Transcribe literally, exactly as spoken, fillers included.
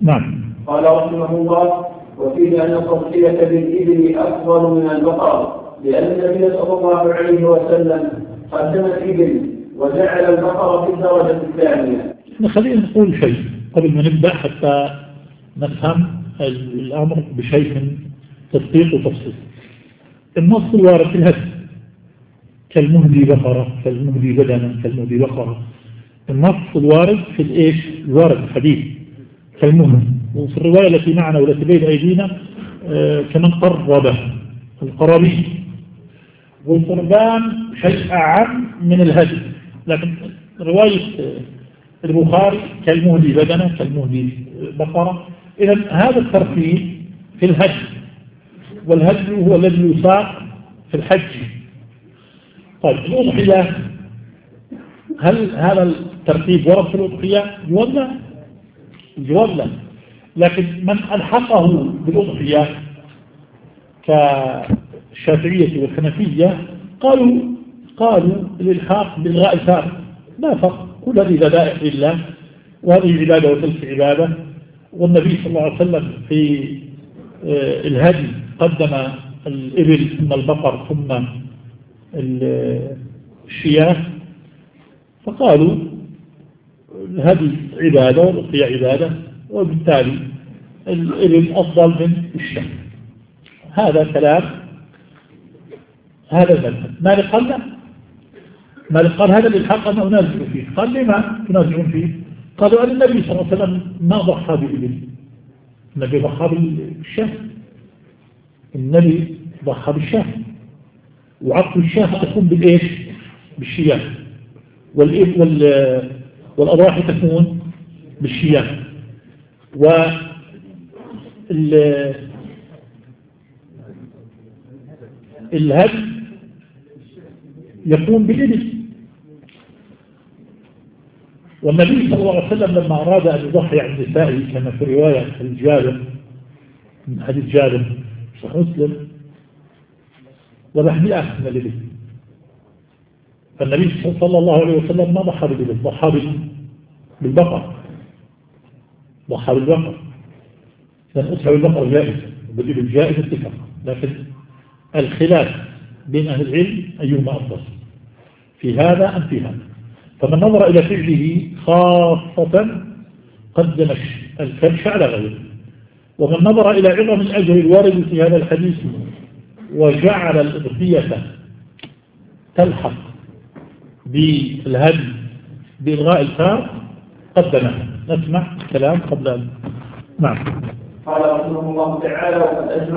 نعم. قال رحمه الله: وفيه أن التضحية بالإبل أفضل من البقر، لأن النبي صلى الله عليه وسلم قدم الإبل وجعل البقر في الدرجة الثانية. خلينا نقول شيء قبل ما نبدأ حتى نفهم الأمر بشيء من تدقيق وتفصيل. النص الوارد في الهدي كالمهدي بقرة، كالمهدي بدنا، كالمهدي بقرة. النص الوارد في الإيش؟ الوارد في الحديث كالمهدي، وفي الرواية التي معنا والتي بين أيدينا آه كمن قرب القرابين. والقربان شيء أعم من الهدي، لكن رواية البخاري كالمهدي بدنا، كالمهدي بقرة. إذا هذا الترتيب في الهدي، والهدي هو الذي يساق في الحج. طيب الأضحية، هل هذا الترتيب ورد في الأضحية؟ جواب لا، جواب لا. لكن من ألحقه بالأضحية كالشافعية والحنفية قالوا قالوا الإلحاق بالغاء الفارق، لا فرق، كل هذه ذبائح لله، وهذه عبادة وتلك عبادة. والنبي صلى الله عليه وسلم في الهدي قدم الإبل ثم البقر ثم الشياه، فقالوا الهدي عبادة والأضحية عبادة، وبالتالي الإبل أفضل من الشياه. هذا كلام هذا المذهب. مالك قال لا، مالك قال هذا الإلحاق أنا أنازع فيه. قال لما تنازعون فيه؟ قالوا أن النبي صلى الله عليه وسلم ما ضحى بالإبل، النبي ضحى بالشاه، النبي ضحى بالشاه، وعقل الشاه تكون بالإيش؟ بالشياه، والأضاحي تكون بالشياه، والهدي يكون بالإبل. والنبي صلى الله عليه وسلم لما أراد أن يضحي عن نسائه كما في رواية الجابر من حديث جابر صحيح مسلم ذبح مئة من الإبل، فالنبي صلى الله عليه وسلم ما ضحى بالإبل، ضحى بالبقر، ضحى بالبقر. لأن أضحى بالبقر جائز وبالإبل جائز اتفاق، لكن الخلاف بين أهل العلم أيهما أفضل في هذا أم في هذا. فمن نظر إلى فعله خاصة قدم الكبش على غيره، ومن نظر إلى عظم الأجر الوارد في هذا الحديث وجعل الأضحية تلحق بالهدي بإلغاء الفارق قدمها. نسمع كلام قبل أن نعم. قال رحمه الله تعالى: وقد أجمع